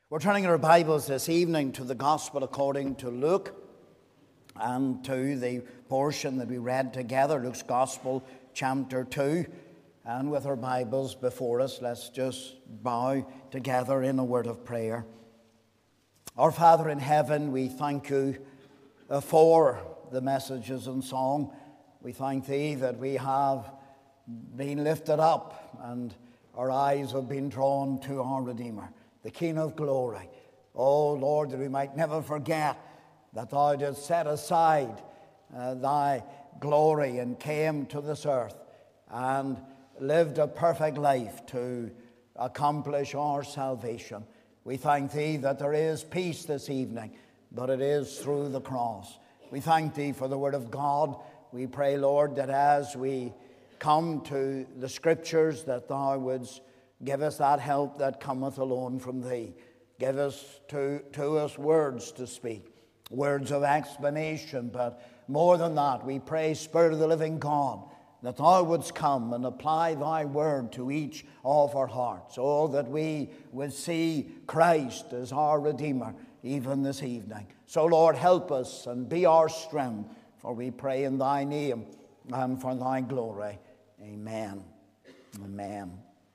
We're turning our Bibles this evening to the Gospel according to Luke and to the portion that we read together, Luke's Gospel, chapter 2. And with our Bibles before us, let's just bow together in a word of prayer. Our Father in heaven, we thank you for the messages and song. We thank thee that we have been lifted up and our eyes have been drawn to our Redeemer, the King of glory. Oh Lord, that we might never forget that thou didst set aside thy glory and came to this earth and lived a perfect life to accomplish our salvation. We thank thee that there is peace this evening, but it is through the cross. We thank thee for the word of God. We pray, Lord, that as we come to the scriptures, that thou wouldst give us that help that cometh alone from thee. Give us to us words to speak, words of explanation. But more than that, we pray, Spirit of the living God, that thou wouldst come and apply thy word to each of our hearts. Oh, that we would see Christ as our Redeemer even this evening. So, Lord, help us and be our strength, for we pray in thy name and for thy glory. Amen. Amen.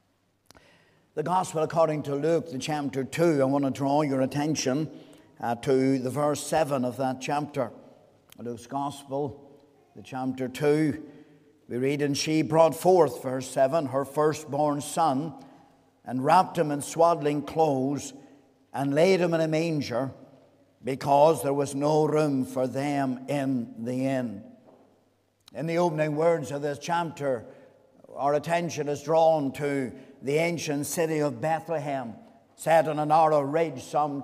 The Gospel according to Luke, the chapter 2, I want to draw your attention to the verse 7 of that chapter. Luke's Gospel, the chapter 2, we read, "And she brought forth," verse 7, "her firstborn son, and wrapped him in swaddling clothes, and laid him in a manger, because there was no room for them in the inn." In the opening words of this chapter, our attention is drawn to the ancient city of Bethlehem, set on a narrow ridge some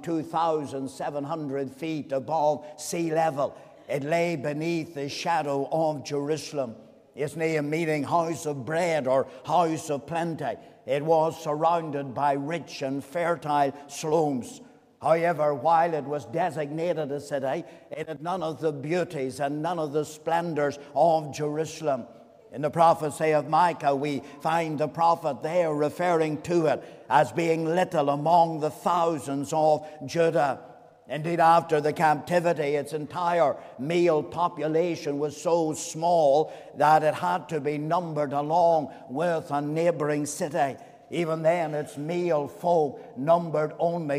2,700 feet above sea level. It lay beneath the shadow of Jerusalem. Its name meaning house of bread or house of plenty. It was surrounded by rich and fertile slopes. However, while it was designated a city, it had none of the beauties and none of the splendors of Jerusalem. In the prophecy of Micah, we find the prophet there referring to it as being little among the thousands of Judah. Indeed, after the captivity, its entire male population was so small that it had to be numbered along with a neighboring city. Even then, its male folk numbered only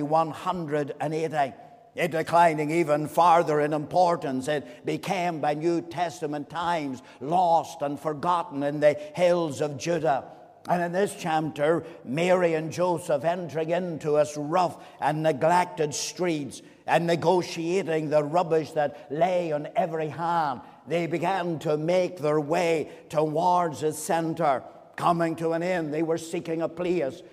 180. It declining even farther in importance, it became by New Testament times lost and forgotten in the hills of Judah. And in this chapter, Mary and Joseph entering into its rough and neglected streets and negotiating the rubbish that lay on every hand, they began to make their way towards its center. Coming to an end, they were seeking a place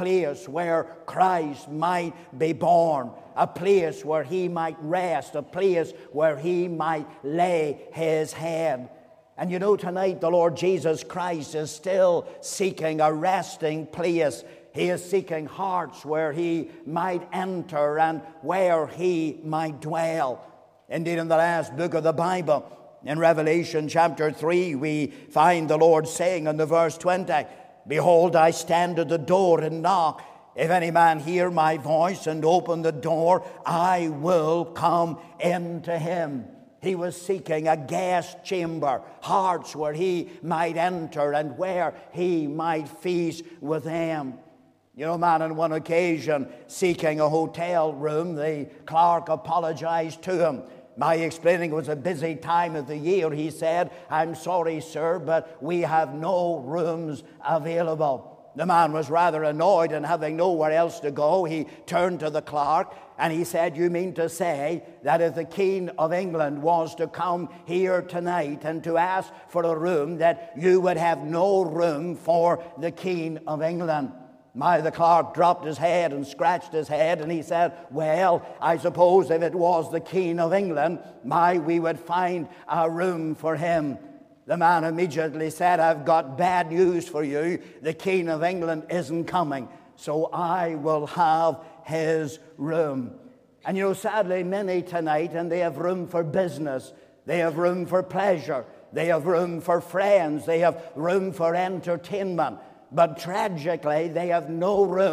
where Christ might be born, a place where he might rest, a place where he might lay his head. And you know, tonight the Lord Jesus Christ is still seeking a resting place. He is seeking hearts where he might enter and where he might dwell. Indeed, in the last book of the Bible, in Revelation chapter 3, we find the Lord saying in the verse 20, "Behold, I stand at the door and knock. If any man hear my voice and open the door, I will come into him." He was seeking a guest chamber, hearts where he might enter and where he might feast with them. You know, man, on one occasion, seeking a hotel room, the clerk apologized to him. By explaining it was a busy time of the year, he said, "I'm sorry, sir, but we have no rooms available." The man was rather annoyed, and having nowhere else to go, he turned to the clerk and he said, "You mean to say that if the King of England was to come here tonight and to ask for a room, that you would have no room for the King of England?" The clerk dropped his head and scratched his head, and he said, "Well, I suppose if it was the King of England, we would find a room for him." The man immediately said, "I've got bad news for you. The King of England isn't coming, so I will have his room." And you know, sadly, many tonight, and they have room for business, they have room for pleasure, they have room for friends, they have room for entertainment, but tragically, they have no room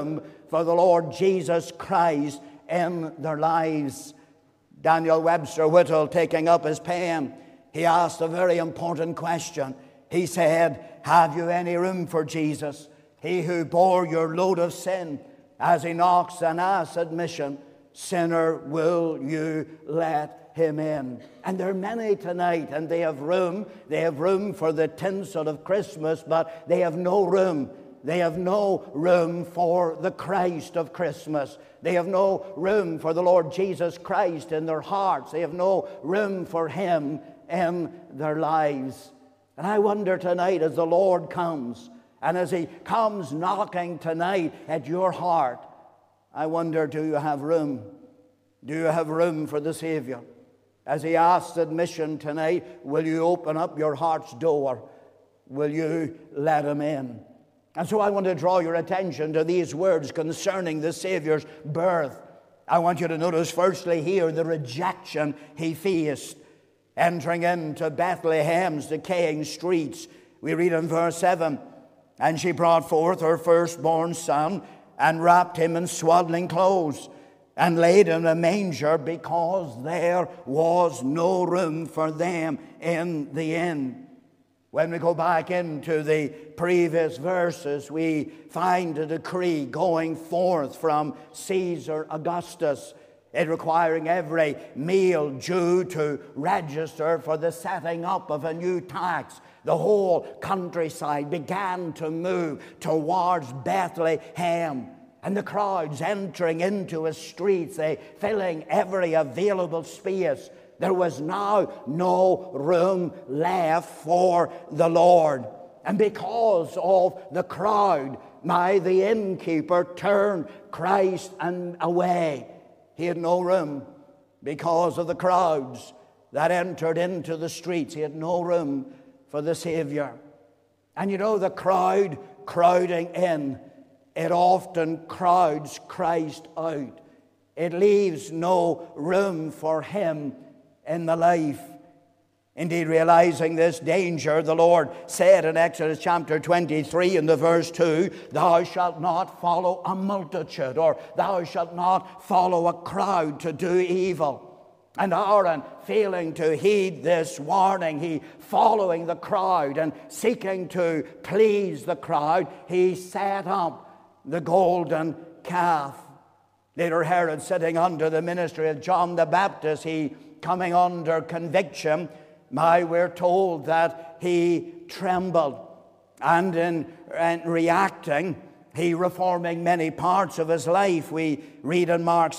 for the Lord Jesus Christ in their lives. Daniel Webster Whittle, taking up his pen, he asked a very important question. He said, have you any room for Jesus, he who bore your load of sin? As he knocks and asks admission, sinner, will you let him in? And there are many tonight, and they have room. They have room for the tinsel of Christmas, but they have no room. They have no room for the Christ of Christmas. They have no room for the Lord Jesus Christ in their hearts. They have no room for him in their lives. And I wonder tonight, as the Lord comes, and as he comes knocking tonight at your heart, I wonder, do you have room? Do you have room for the Savior? As he asks admission tonight, will you open up your heart's door? Will you let him in? And so I want to draw your attention to these words concerning the Savior's birth. I want you to notice firstly here the rejection he faced. Entering into Bethlehem's decaying streets, we read in verse 7, and she brought forth her firstborn son, and wrapped him in swaddling clothes, and laid him in a manger, because there was no room for them in the inn. When we go back into the previous verses, we find a decree going forth from Caesar Augustus, it requiring every male Jew to register for the setting up of a new tax. The whole countryside began to move towards Bethlehem, and the crowds entering into his streets, they filling every available space. There was now no room left for the Lord. And because of the crowd, the innkeeper turned Christ away. He had no room because of the crowds that entered into the streets. He had no room for the Savior. And you know, the crowd crowding in, it often crowds Christ out. It leaves no room for him in the life. Indeed, realizing this danger, the Lord said in Exodus chapter 23 in the verse 2, thou shalt not follow a multitude, or thou shalt not follow a crowd to do evil. And Aaron, failing to heed this warning, he following the crowd and seeking to please the crowd, he set up the golden calf. Later Herod, sitting under the ministry of John the Baptist, he coming under conviction, we're told that he trembled, and in reacting, he reforming many parts of his life. We read in Mark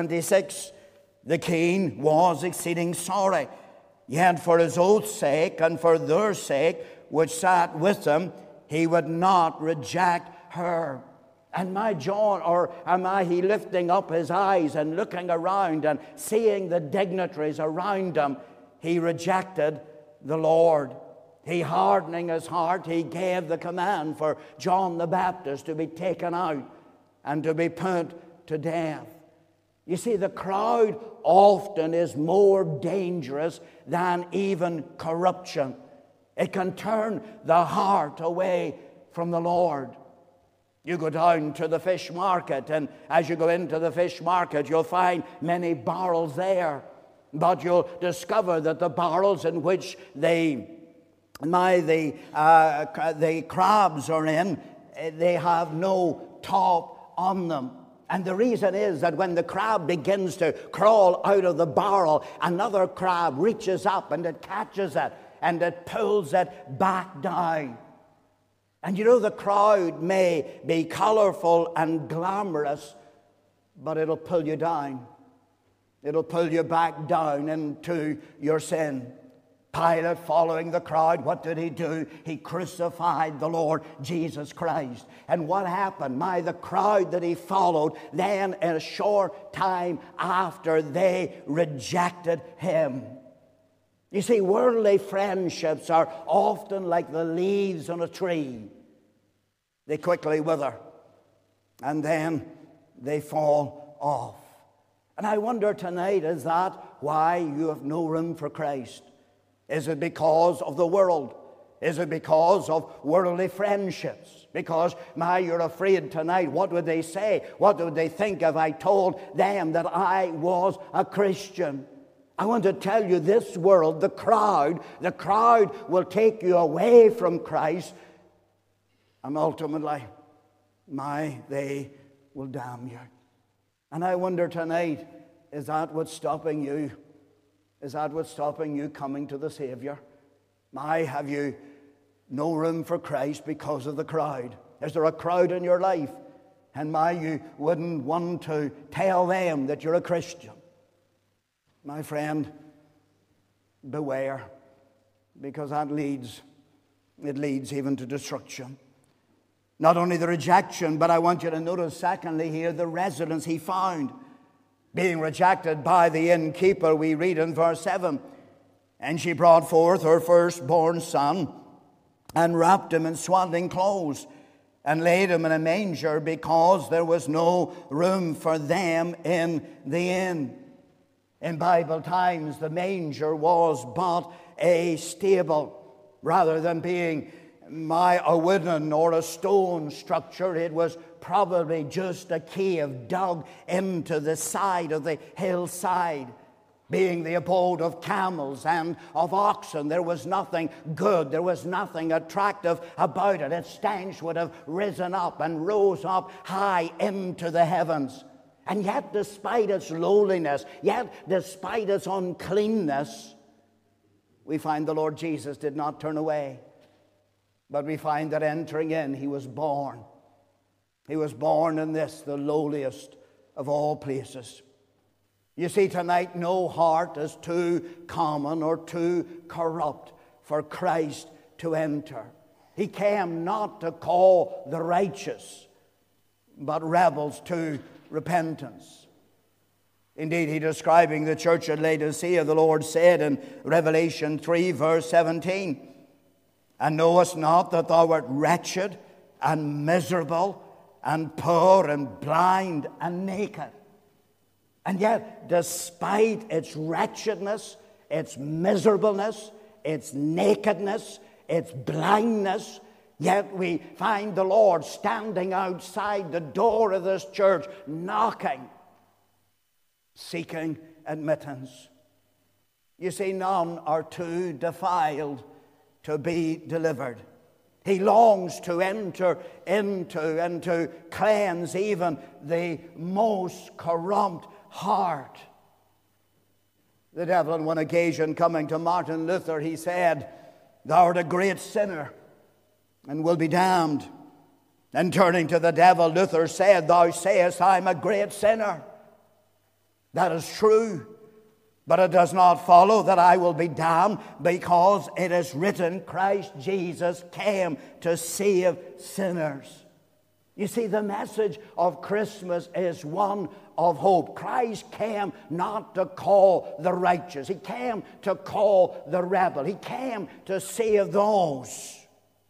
6:26, the king was exceeding sorry, yet for his oath's sake and for their sake which sat with him, he would not reject her. And he lifting up his eyes and looking around and seeing the dignitaries around him, he rejected the Lord. He, hardening his heart, he gave the command for John the Baptist to be taken out and to be put to death. You see, the crowd often is more dangerous than even corruption. It can turn the heart away from the Lord. You go down to the fish market, and as you go into the fish market, you'll find many barrels there. But you'll discover that the barrels in which the crabs are in, they have no top on them. And the reason is that when the crab begins to crawl out of the barrel, another crab reaches up and it catches it and it pulls it back down. And you know, the crowd may be colorful and glamorous, but it'll pull you down. It'll pull you back down into your sin. Pilate, following the crowd, what did he do? He crucified the Lord Jesus Christ. And what happened? The crowd that he followed, then in a short time after, they rejected him. You see, worldly friendships are often like the leaves on a tree. They quickly wither, and then they fall off. And I wonder tonight, is that why you have no room for Christ? Is it because of the world? Is it because of worldly friendships? Because, you're afraid tonight. What would they say? What would they think if I told them that I was a Christian? I want to tell you, this world, the crowd will take you away from Christ, and ultimately, they will damn you. And I wonder tonight, is that what's stopping you? Is that what's stopping you coming to the Savior? Have you no room for Christ because of the crowd? Is there a crowd in your life? And you wouldn't want to tell them that you're a Christian. My friend, beware, because it leads even to destruction. Not only the rejection, but I want you to notice, secondly, here, the residence he found. Being rejected by the innkeeper, we read in verse 7, and she brought forth her firstborn son, and wrapped him in swaddling clothes, and laid him in a manger, because there was no room for them in the inn. In Bible times, the manger was but a stable. Rather than being a wooden or a stone structure, it was probably just a cave dug into the side of the hillside. Being the abode of camels and of oxen, there was nothing good, there was nothing attractive about it. Its stench would have risen up and rose up high into the heavens. And yet, despite its lowliness, yet despite its uncleanness, we find the Lord Jesus did not turn away. But we find that entering in, he was born. He was born in this, the lowliest of all places. You see, tonight, no heart is too common or too corrupt for Christ to enter. He came not to call the righteous, but rebels to repentance. Indeed, he describing the church at Laodicea, the Lord said in Revelation 3, verse 17, and knowest not that thou art wretched and miserable and poor and blind and naked? And yet, despite its wretchedness, its miserableness, its nakedness, its blindness, yet we find the Lord standing outside the door of this church, knocking, seeking admittance. You see, none are too defiled to be delivered. He longs to enter into and to cleanse even the most corrupt heart. The devil on one occasion, coming to Martin Luther, he said, "Thou art a great sinner and will be damned." And turning to the devil, Luther said, "Thou sayest I'm a great sinner. That is true, but it does not follow that I will be damned, because it is written, Christ Jesus came to save sinners." You see, the message of Christmas is one of hope. Christ came not to call the righteous. He came to call the rebel. He came to save those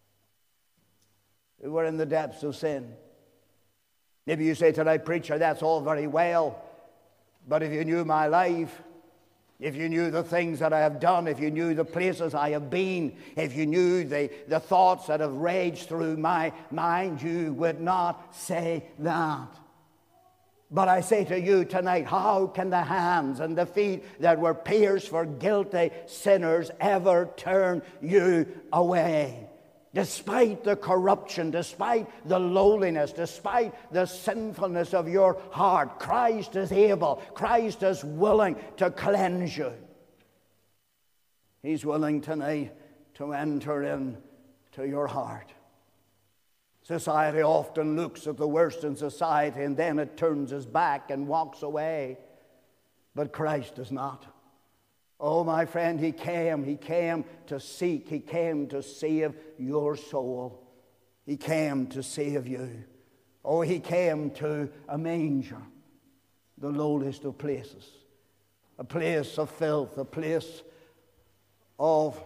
who were in the depths of sin. Maybe you say tonight, "Preacher, that's all very well, but if you knew my life, if you knew the things that I have done, if you knew the places I have been, if you knew the thoughts that have raged through my mind, you would not say that." But I say to you tonight, how can the hands and the feet that were pierced for guilty sinners ever turn you away? Despite the corruption, despite the lowliness, despite the sinfulness of your heart, Christ is able, Christ is willing to cleanse you. He's willing tonight to enter into your heart. Society often looks at the worst in society and then it turns its back and walks away. But Christ does not. Oh, my friend, He came to seek, He came to save your soul. He came to save you. Oh, He came to a manger, the lowliest of places, a place of filth, a place of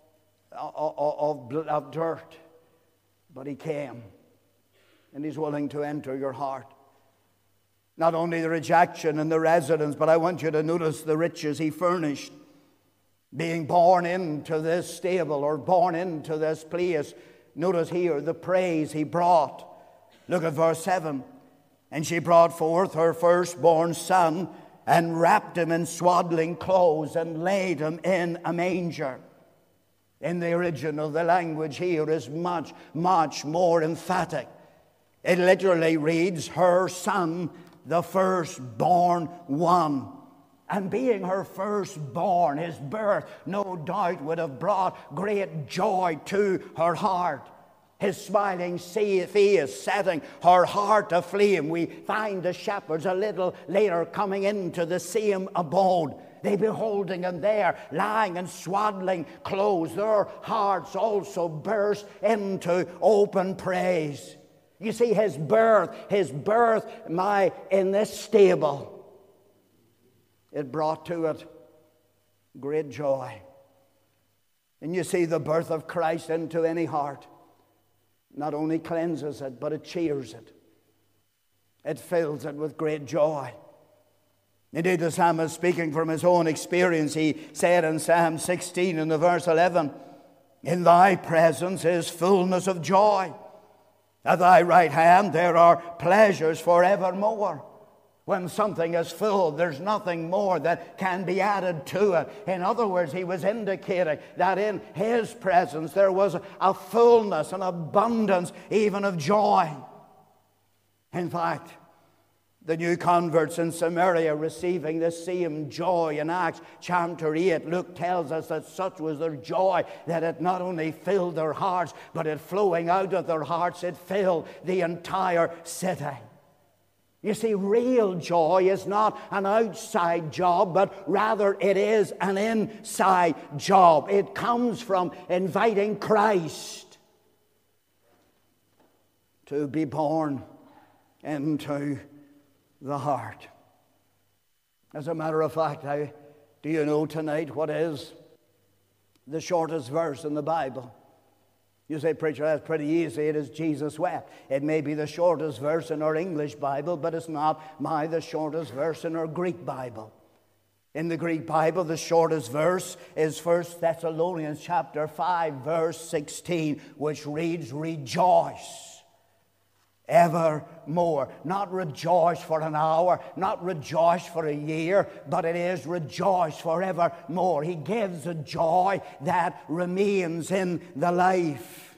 dirt. But He came, and He's willing to enter your heart. Not only the rejection and the residence, but I want you to notice the riches He furnished. Being born into this stable, or born into this place. Notice here the praise he brought. Look at verse 7. And she brought forth her firstborn son, and wrapped him in swaddling clothes, and laid him in a manger. In the original, the language here is much, much more emphatic. It literally reads, her son, the firstborn one. And being her firstborn, his birth, no doubt would have brought great joy to her heart. His smiling face setting her heart aflame. We find the shepherds a little later coming into the same abode. They beholding him there, lying in swaddling clothes. Their hearts also burst into open praise. You see, his birth, in this stable, it brought to it great joy. And you see, the birth of Christ into any heart not only cleanses it, but it cheers it. It fills it with great joy. Indeed, the psalmist, speaking from his own experience, he said in Psalm 16 in the verse 11, in thy presence is fullness of joy. At thy right hand there are pleasures forevermore. When something is full, there's nothing more that can be added to it. In other words, he was indicating that in his presence there was a fullness, an abundance even of joy. In fact, the new converts in Samaria receiving the same joy in Acts chapter 8. Luke tells us that such was their joy that it not only filled their hearts, but it flowing out of their hearts, it filled the entire city. You see, real joy is not an outside job, but rather it is an inside job. It comes from inviting Christ to be born into the heart. As a matter of fact, do you know tonight what is the shortest verse in the Bible? You say, preacher, that's pretty easy. It is Jesus wept. It may be the shortest verse in our English Bible, but it's not the shortest verse in our Greek Bible. In the Greek Bible, the shortest verse is 1 Thessalonians chapter 5, verse 16, which reads, rejoice evermore. Not rejoice for an hour, not rejoice for a year, but it is rejoice forevermore. He gives a joy that remains in the life.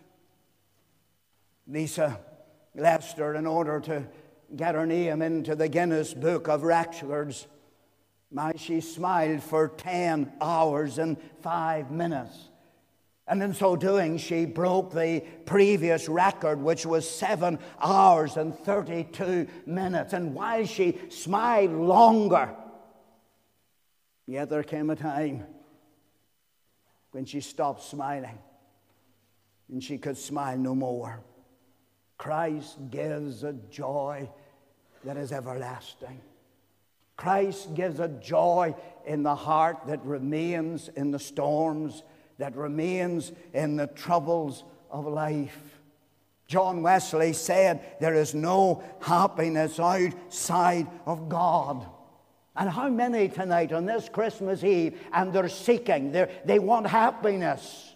Lisa Lester, in order to get her name into the Guinness Book of Records, she smiled for 10 hours and 5 minutes. And in so doing, she broke the previous record, which was 7 hours and 32 minutes. And while she smiled longer, yet there came a time when she stopped smiling and she could smile no more. Christ gives a joy that is everlasting. Christ gives a joy in the heart that remains in the storms, that remains in the troubles of life. John Wesley said, there is no happiness outside of God. And how many tonight on this Christmas Eve, and they're seeking, they want happiness,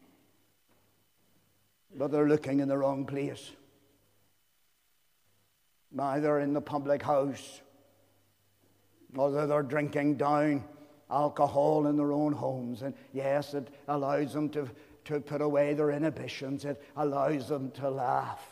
but they're looking in the wrong place. Neither in the public house, or they're drinking down alcohol in their own homes. And yes, it allows them to put away their inhibitions. It allows them to laugh.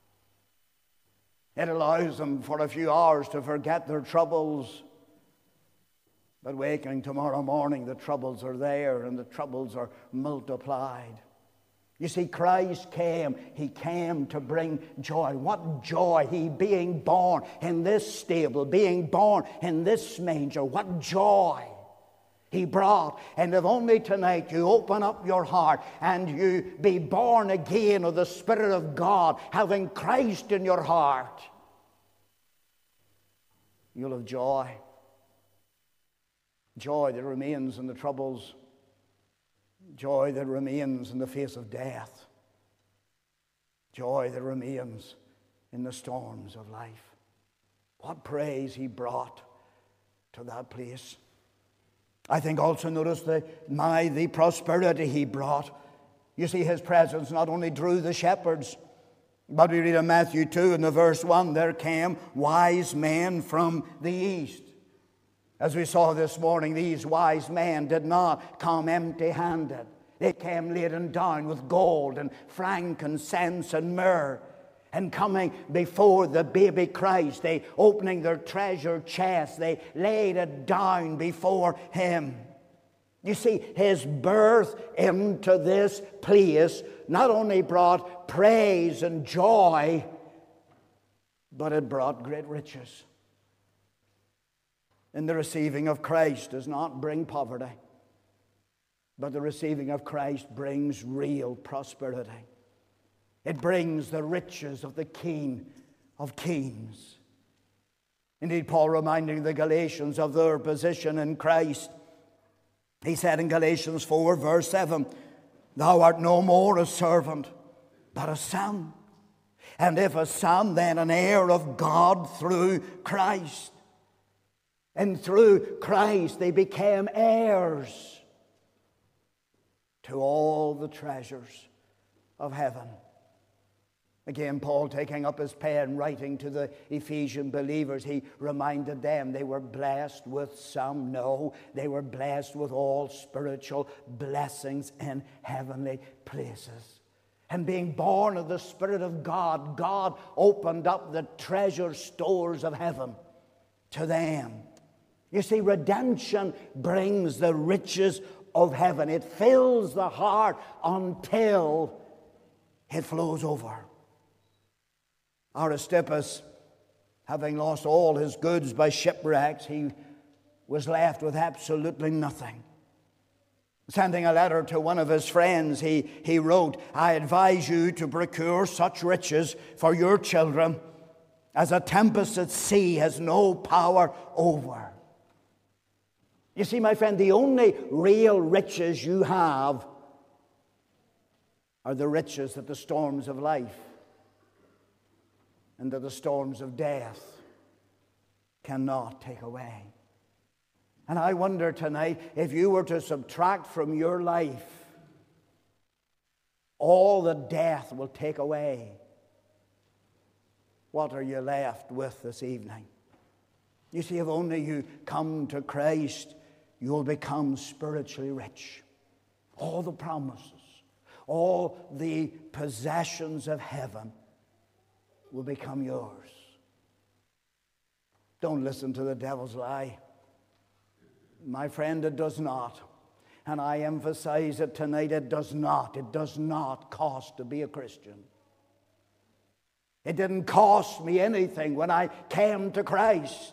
It allows them for a few hours to forget their troubles. But waking tomorrow morning, the troubles are there and the troubles are multiplied. You see, Christ came. He came to bring joy. What joy! He being born in this stable, being born in this manger. What joy He brought. And if only tonight you open up your heart and you be born again of the Spirit of God, having Christ in your heart, you'll have joy. Joy that remains in the troubles. Joy that remains in the face of death. Joy that remains in the storms of life. What praise He brought to that place. I think also notice the prosperity he brought. You see, his presence not only drew the shepherds, but we read in Matthew 2 in the verse 1, there came wise men from the east. As we saw this morning, these wise men did not come empty-handed. They came laden down with gold and frankincense and myrrh. And coming before the baby Christ, they opening their treasure chest, they laid it down before him. You see, his birth into this place not only brought praise and joy, but it brought great riches. And the receiving of Christ does not bring poverty, but the receiving of Christ brings real prosperity. It brings the riches of the King of Kings. Indeed, Paul reminding the Galatians of their position in Christ. He said in Galatians 4, verse 7, thou art no more a servant, but a son. And if a son, then an heir of God through Christ. And through Christ they became heirs to all the treasures of heaven. Again, Paul taking up his pen, writing to the Ephesian believers, he reminded them they were blessed with some. No, they were blessed with all spiritual blessings in heavenly places. And being born of the Spirit of God, God opened up the treasure stores of heaven to them. You see, redemption brings the riches of heaven. It fills the heart until it flows over. Aristippus, having lost all his goods by shipwrecks, he was left with absolutely nothing. Sending a letter to one of his friends, he wrote, I advise you to procure such riches for your children as a tempest at sea has no power over. You see, my friend, the only real riches you have are the riches that the storms of life and that the storms of death cannot take away. And I wonder tonight, if you were to subtract from your life all that death will take away, what are you left with this evening? You see, if only you come to Christ, you will become spiritually rich. All the promises, all the possessions of heaven will become yours. Don't listen to the devil's lie. My friend, it does not. And I emphasize it tonight, it does not cost to be a Christian. It didn't cost me anything when I came to Christ.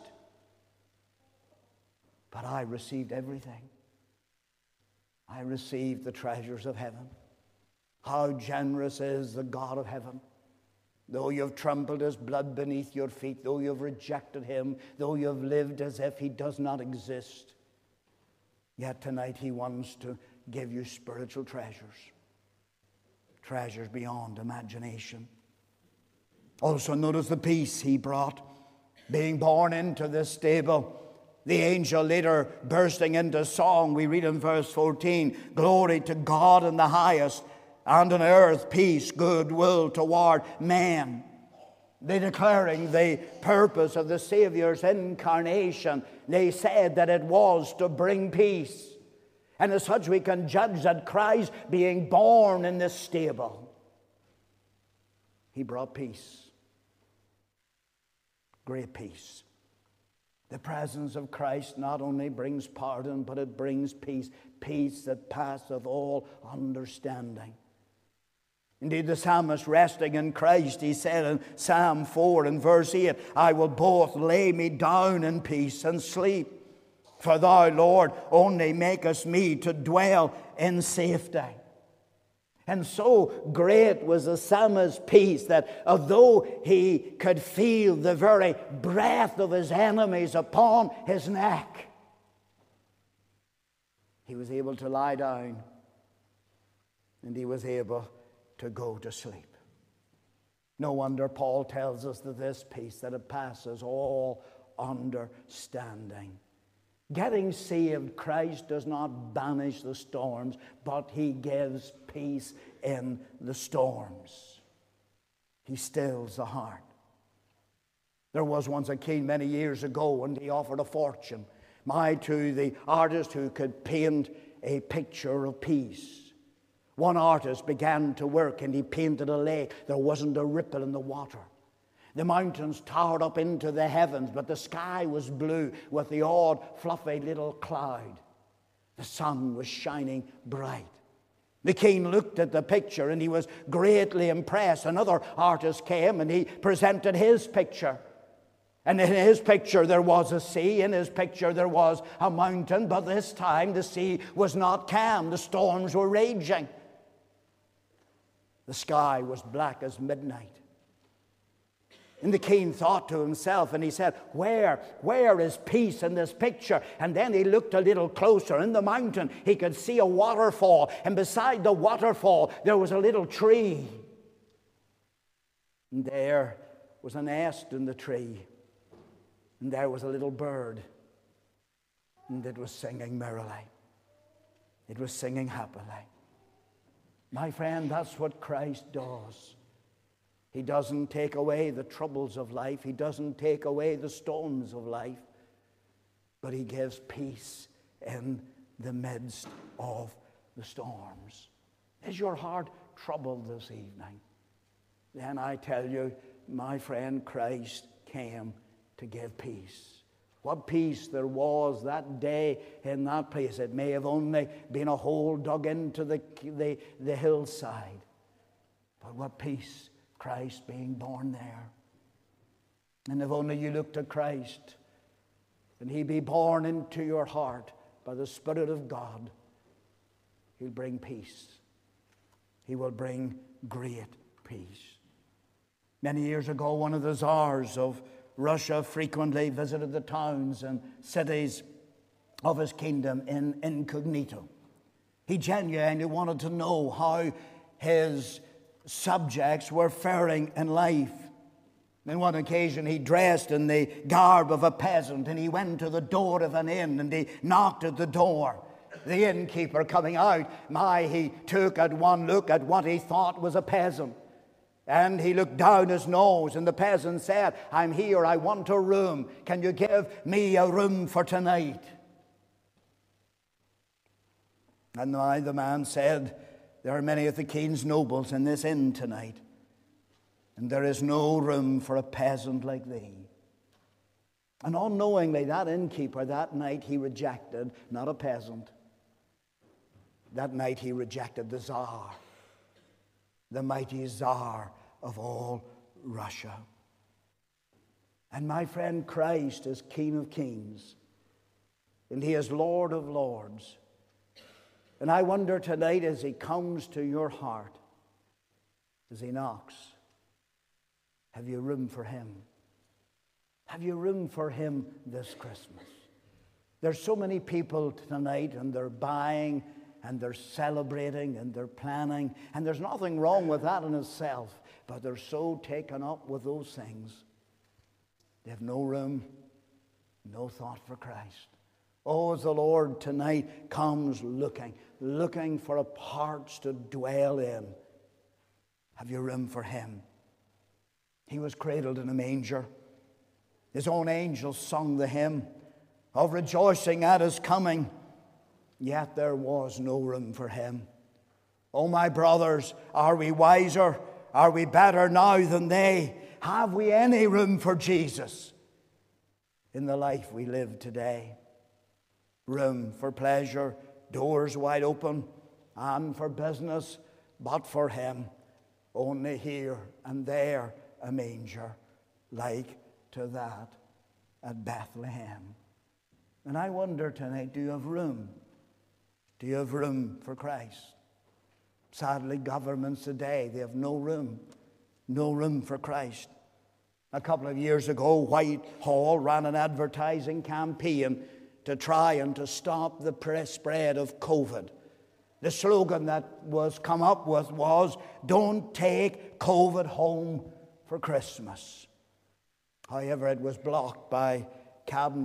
But I received everything. I received the treasures of heaven. How generous is the God of heaven. Though you've trampled his blood beneath your feet, though you've rejected him, though you've lived as if he does not exist, yet tonight he wants to give you spiritual treasures. Treasures beyond imagination. Also notice the peace he brought. Being born into this stable, the angel later bursting into song, we read in verse 14, glory to God in the highest, and on earth peace, goodwill toward man. They declaring the purpose of the Savior's incarnation. They said that it was to bring peace. And as such we can judge that Christ being born in this stable, he brought peace. Great peace. The presence of Christ not only brings pardon, but it brings peace. Peace that passeth all understanding. Indeed, the psalmist, resting in Christ, he said in Psalm 4 and verse 8, I will both lay me down in peace and sleep. For thou, Lord, only makest me to dwell in safety. And so great was the psalmist's peace that although he could feel the very breath of his enemies upon his neck, he was able to lie down and he was able to go to sleep. No wonder Paul tells us that this peace, that it passes all understanding. Getting saved, Christ does not banish the storms, but he gives peace in the storms. He stills the heart. There was once a king many years ago, and he offered a fortune to the artist who could paint a picture of peace. One artist began to work, and he painted a lake. There wasn't a ripple in the water. The mountains towered up into the heavens, but the sky was blue with the odd, fluffy little cloud. The sun was shining bright. The king looked at the picture, and he was greatly impressed. Another artist came, and he presented his picture. And in his picture there was a sea. In his picture there was a mountain. But this time the sea was not calm. The storms were raging. The sky was black as midnight. And the king thought to himself, and he said, where is peace in this picture? And then he looked a little closer. In the mountain he could see a waterfall, and beside the waterfall there was a little tree. And there was a nest in the tree, and there was a little bird, and it was singing merrily. It was singing happily. My friend, that's what Christ does. He doesn't take away the troubles of life. He doesn't take away the storms of life. But he gives peace in the midst of the storms. Is your heart troubled this evening? Then I tell you, my friend, Christ came to give peace. What peace there was that day in that place. It may have only been a hole dug into the hillside. But what peace, Christ being born there. And if only you look to Christ, and he be born into your heart by the Spirit of God, he'll bring peace. He will bring great peace. Many years ago, one of the czars of Russia frequently visited the towns and cities of his kingdom in incognito. He genuinely wanted to know how his subjects were faring in life. On one occasion he dressed in the garb of a peasant, and he went to the door of an inn, and he knocked at the door. The innkeeper coming out, he took at one look at what he thought was a peasant. And he looked down his nose, and the peasant said, I'm here, I want a room. Can you give me a room for tonight? And now the man said, there are many of the king's nobles in this inn tonight, and there is no room for a peasant like thee. And unknowingly, that innkeeper, that night he rejected not a peasant. That night he rejected the Tsar, the mighty Tsar of all Russia. And my friend, Christ is King of kings, and he is Lord of lords. And I wonder tonight, as he comes to your heart, as he knocks, have you room for him? Have you room for him this Christmas? There's so many people tonight, and they're buying, and they're celebrating, and they're planning, and there's nothing wrong with that in itself, but they're so taken up with those things, they have no room, no thought for Christ. Oh, as the Lord tonight comes looking for hearts to dwell in, have you room for him? He was cradled in a manger. His own angels sung the hymn of rejoicing at his coming. Yet there was no room for him. Oh, my brothers, are we wiser? Are we better now than they? Have we any room for Jesus in the life we live today? Room for pleasure, doors wide open, and for business, but for him, only here and there a manger like to that at Bethlehem. And I wonder tonight, do you have room? Do you have room for Christ? Sadly, governments today, they have no room for Christ. A couple of years ago, Whitehall ran an advertising campaign to try and to stop the spread of COVID. The slogan that was come up with was, don't take COVID home for Christmas. However, it was blocked by Cabinet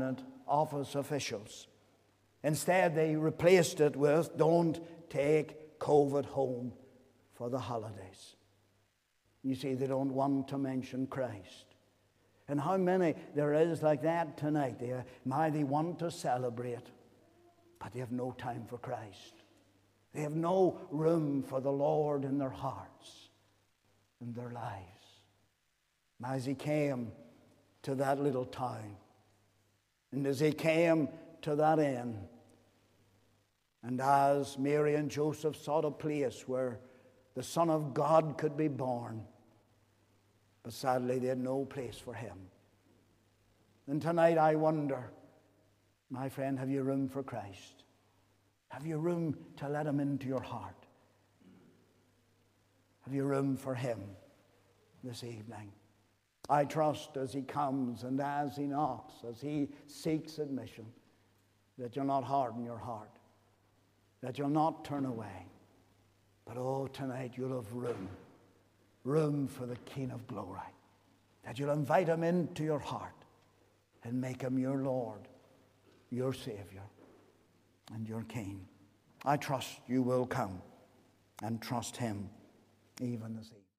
office officials. Instead, they replaced it with, "Don't take COVID home for the holidays." You see, they don't want to mention Christ. And how many there is like that tonight? They want to celebrate, but they have no time for Christ. They have no room for the Lord in their hearts, in their lives. As he came to that little town, and as he came to that inn, and as Mary and Joseph sought a place where the Son of God could be born, but sadly they had no place for him. And tonight I wonder, my friend, have you room for Christ? Have you room to let him into your heart? Have you room for him this evening? I trust as he comes and as he knocks, as he seeks admission, that you'll not harden your heart, that you'll not turn away. But oh, tonight you'll have room for the King of glory, that you'll invite him into your heart and make him your Lord, your Savior, and your King. I trust you will come and trust him even this evening.